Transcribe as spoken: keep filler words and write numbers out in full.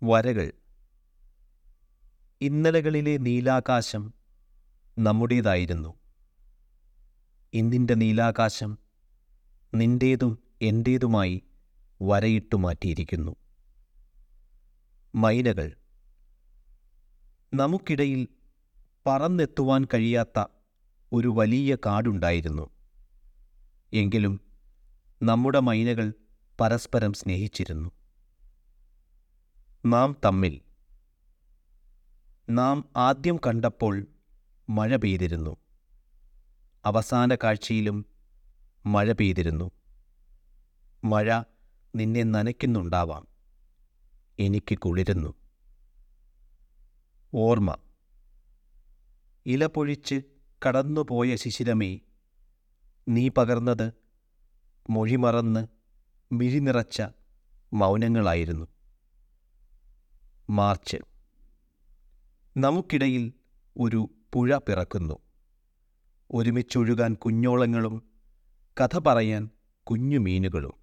വരകൾ. ഇന്നലകളിലെ നീലാകാശം നമ്മുടേതായിരുന്നു. ഇന്നിൻ്റെ നീലാകാശം നിന്റേതും എൻ്റേതുമായി വരയിട്ടു മാറ്റിയിരിക്കുന്നു. മൈനകൾ. നമുക്കിടയിൽ പറന്നെത്തുവാൻ കഴിയാത്ത ഒരു വലിയ കാടുണ്ടായിരുന്നു. എങ്കിലും നമ്മുടെ മൈനകൾ പരസ്പരം സ്നേഹിച്ചിരുന്നു. നാം തമ്മിൽ. നാം ആദ്യം കണ്ടപ്പോൾ മഴ പെയ്തിരുന്നു. അവസാന കാഴ്ചയിലും മഴ പെയ്തിരുന്നു. മഴ നിന്നെ നനയ്ക്കുന്നുണ്ടാവാം. എനിക്ക് കുളിരുന്നു. ഓർമ്മ. ഇല പൊഴിച്ച് കടന്നുപോയ ശിശിരമേ, നീ പകർന്നത് മൊഴിമറന്ന് മിഴിനിറച്ച മൗനങ്ങളായിരുന്നു. മാർച്ച്. നമുക്കിടയിൽ ഒരു പുഴ പിറക്കുന്നു. ഒരുമിച്ചൊഴുകാൻ കുഞ്ഞോളങ്ങളും കഥ പറയാൻ കുഞ്ഞു മീനുകളും.